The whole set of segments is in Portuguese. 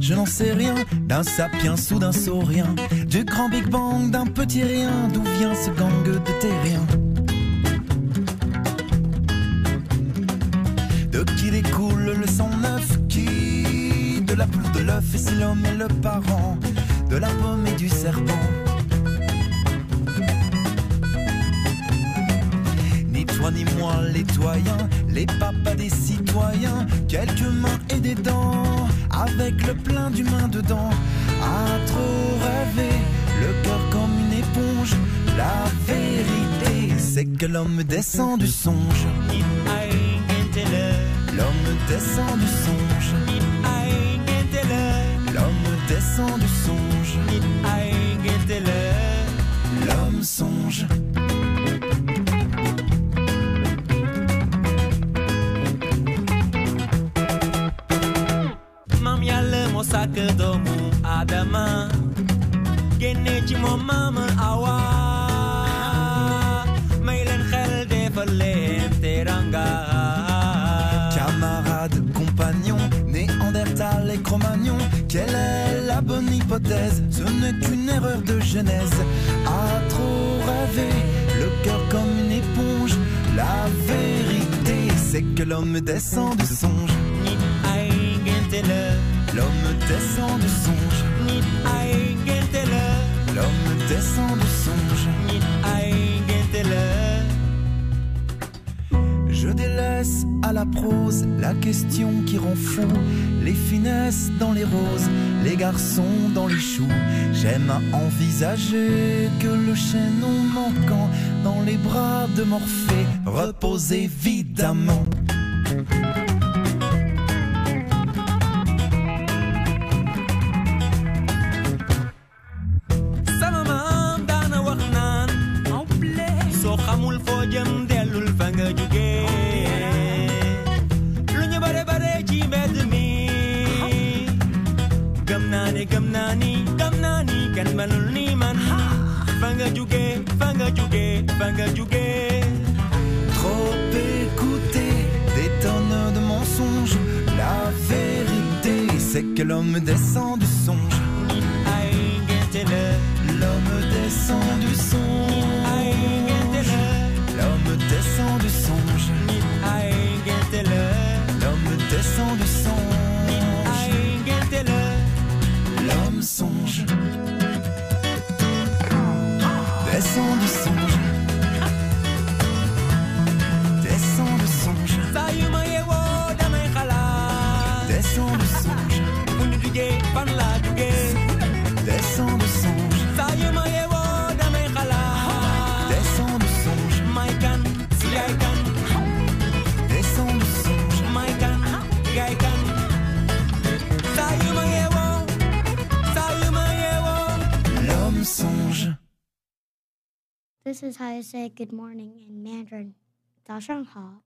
je n'en sais rien, d'un sapiens ou d'un saurien, du grand Big Bang, d'un petit rien, d'où vient ce gang de terriens? De qui découle le sang neuf, qui? De la poule, de l'œuf, et si l'homme est le parent de la pomme et du serpent? Ni toi ni moi les doyens, les papas des citoyens, quelques mains et des dents, avec le plein d'humains dedans. À trop rêver, le cœur comme une éponge, la vérité c'est que l'homme descend du songe. L'homme descend du songe. L'homme descend du songe. L'homme songe. Mam yàlla moo sàkk doomu Adama génne ci moom maam Awa may leen xel defal leen teranga. Camarades, compagnons, Néandertal et Cro-Magnon, quelle est la bonne hypothèse? Ce n'est qu'une erreur de genèse. À trop rêver, le cœur comme une éponge, la vérité c'est que l'homme descend du songe. L'homme descend du songe. L'homme descend du songe. Je délaisse à la prose la question qui rend fou, les finesses dans les roses, les garçons dans les choux. J'aime à envisager que le chaînon manquant dans les bras de Morphée repose évidemment. Sama maam daana wax naan soo xamul foo jëm dellul fa nga jóge. Lu ñu bare bare ci mbedd mi gëm naa ni kenn melul ni man. Fa nga jóge, fa nga jóge, fa nga jóge. Trop écouté, des tonnes de mensonges, la vérité c'est que l'homme descend du songe. L'homme descend du songe. L'homme descend du songe. L'homme descend du songe. L'homme songe. Descend du songe. Descend du songe. Descend du songe. Descend du songe. Descend du songe. Descend du songe. L'homme songe. This is how you say good morning in Mandarin. 早上好。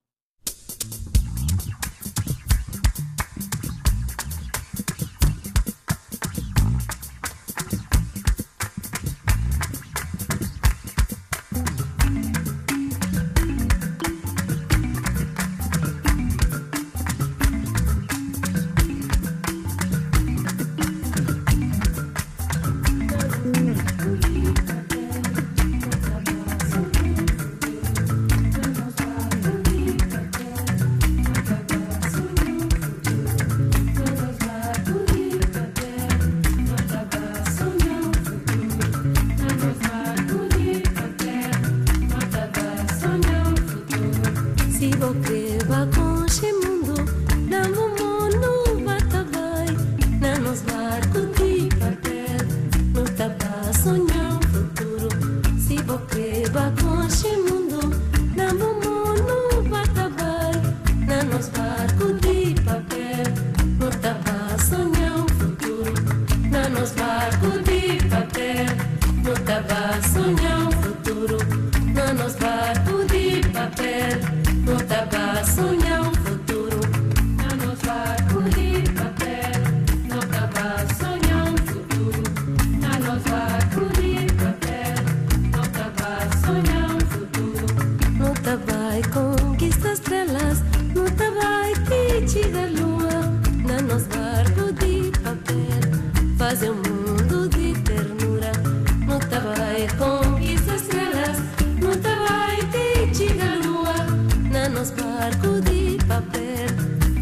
Sonhar um futuro, nanos barco de papel, no tabaco.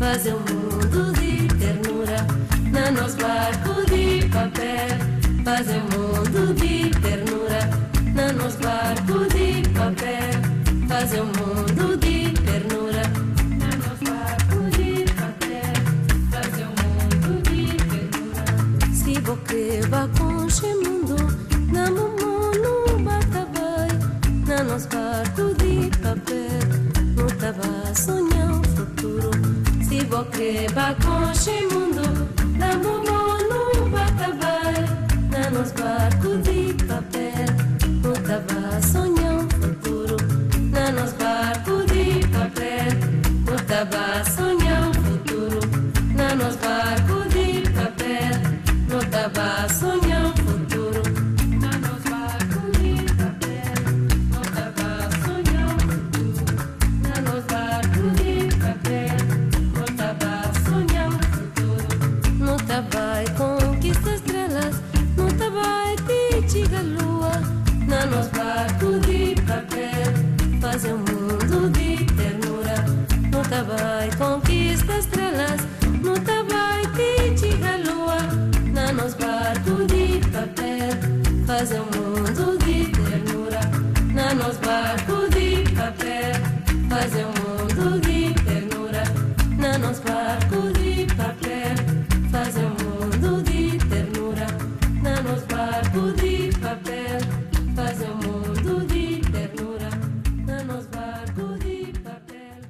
fazer um mundo de ternura. Na nosso barco de papel, fazer um mundo de ternura. Na nosso barco de papel, fazer um mundo de ternura. Na nosso barco de papel, fazer um mundo de ternura. Se boqueba com chemundo, na mamão no batabai. Na nosso barco de papel, no tava sonhar um futuro. Se boqueba com chemundo, na mamão no batabai. Na nosso barco de papel, no tava sonhar um futuro. Na nosso barco de papel, no tava sonhar um futuro. Na nosso barco de papel, no tava sonhar um futuro. Na nosso barco de papel, no tava sonhar um futuro. Na nosso barco de papel, no tava sonhar um futuro. No tava conquista estrelas, no tava tiga lua. Na nosso barco de papel, fazer um mundo de ternura. No tava conquista estrelas, no tava tiga lua. Na nosso barco de papel, fazer um mundo de ternura. Na nosso barco de papel, fazer um mundo de ternura. Na nosso barco de papel, fazer um mundo de ternura. Na nosso barco de papel, fazer um mundo de ternura. Na nosso barco de papel.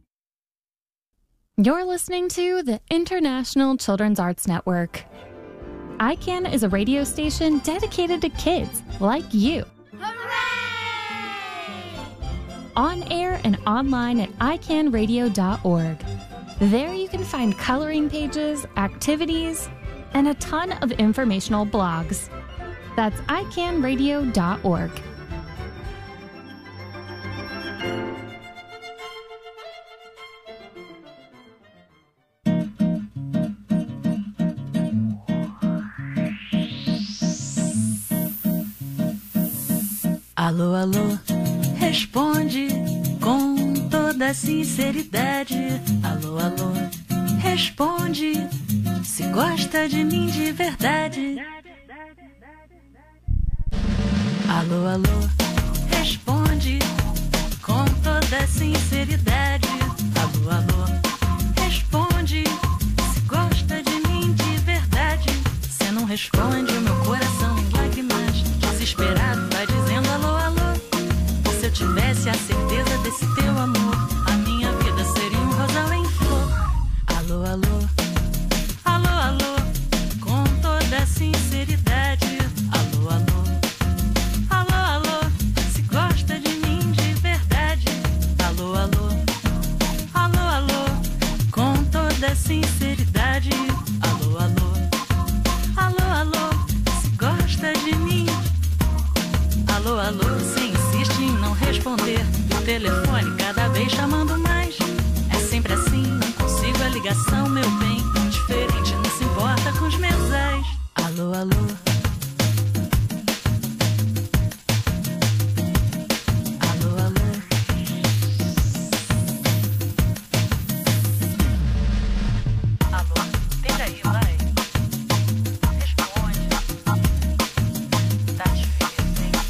You're listening to the International Children's Arts Network. ICANN is a radio station dedicated to kids like you. Hooray! On air and online at icanradio.org. There you can find coloring pages, activities, and a ton of informational blogs. That's icanradio.org. Alô, alô, responde com toda sinceridade. Alô, alô, responde se gosta de mim de verdade. Alô, alô, responde com toda sinceridade. Alô, alô, responde se gosta de mim de verdade. Cê não responde, o meu coração em lágrimas, desesperado, vai dizendo alô, alô. Se eu tivesse a certeza desse teu amor, a minha vida seria um rosal em flor. Alô, alô, alô, alô, com toda sinceridade. Alô, alô, alô, alô, se gosta de mim de verdade. Alô, alô, alô, alô, com toda sinceridade. Alô, alô, alô, alô, se gosta de mim. Alô, alô, você insiste em não responder. E o telefone cada vez chamando mais. É sempre assim, não consigo a ligação, meu bem. Diferente, não se importa com os meus ais. Alô, alô. Alô, alô. Alô, peraí, vai. Responde. Tá difícil, hein?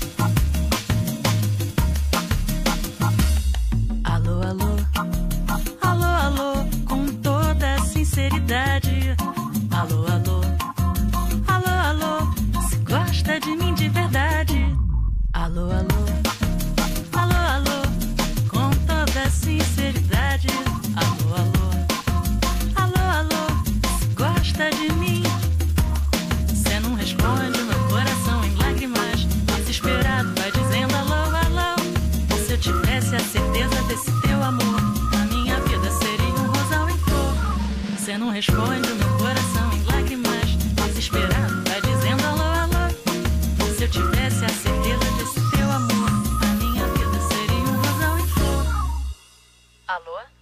Alô, alô, alô, alô, com toda sinceridade. Alô, alô, alô, alô, se gosta de mim de verdade. Alô, alô, alô, alô, com toda sinceridade. Alô, alô, alô, alô, se gosta de mim. Cê não responde, meu coração em lágrimas, desesperado vai dizendo alô, alô. Se eu tivesse a certeza desse teu amor, a minha vida seria um rosal em flor. Cê não responde, o meu coração em lágrimas, desesperado vai dizendo alô, alô. Se eu tivesse a certeza desse teu amor, a minha vida seria um rosal em flor. Alô?